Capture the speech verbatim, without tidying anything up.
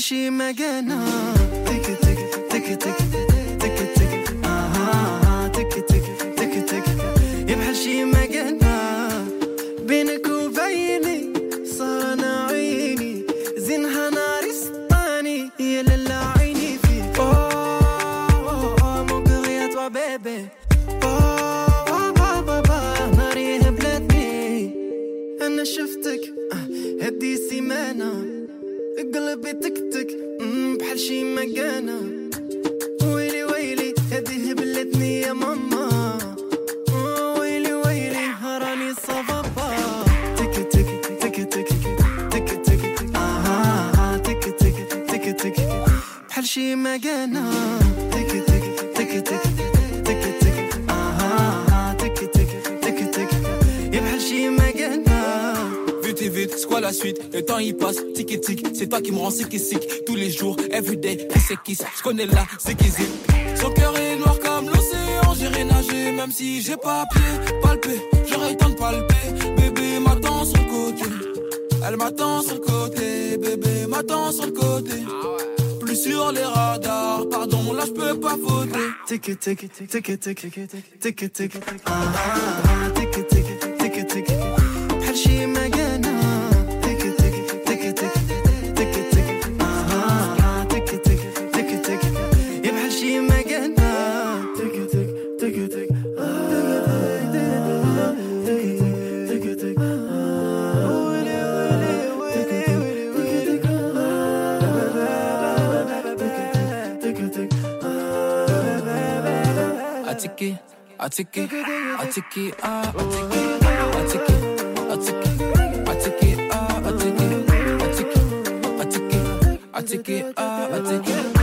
شي مكانة تك تك تك تك تك تك آه تك تك تك تك يبحر شي مكانة بينك وبيني صار أنا عيني زينها ناري سطاني يا لالا عيني فيك أوه أوه مون كور يا توا بيبي أوه بابا بابا ناري هبلتني أنا شفتك هدي سيمانة قلبي تكتك بحال شي مكانة ويلي ويلي هدي هبلتني يا ماما ويلي ويلي هراني صبابا تك تك تك تك تك تك آه تك تك تك تك بحال شي مكانة تك تك تك تك تك تك آه تك تك تك تك يا بحال شي مكانة. Vite et vite, c'est quoi la suite? Le temps il passe, tic et tic. C'est toi qui me rends sick et sick. Tous les jours, everyday, kiss et kiss. J'connais la c'est qui zip. Son cœur est noir comme l'océan. J'irai nager même si j'ai pas pied. Palper, j'aurais le temps de palper. Bébé m'attend sur le côté. Elle m'attend sur le côté. Bébé m'attend sur le côté. Plus sur les radars. Pardon, là j'peux pas voter. Tic tic tic tic tic tic tic ah tic tic tic tic بحال شي مكانة تك تك تك تك تك تك آه تك تك تك تك يا بحال شي مكانة تك تك تك تك آه تك تك تك تك ويلي ويلي ويلي تك تك Atiki, atiki, atiki, ah, atiki, atiki, atiki, atiki, ah, atiki, atiki, atiki, atiki, ah, atiki.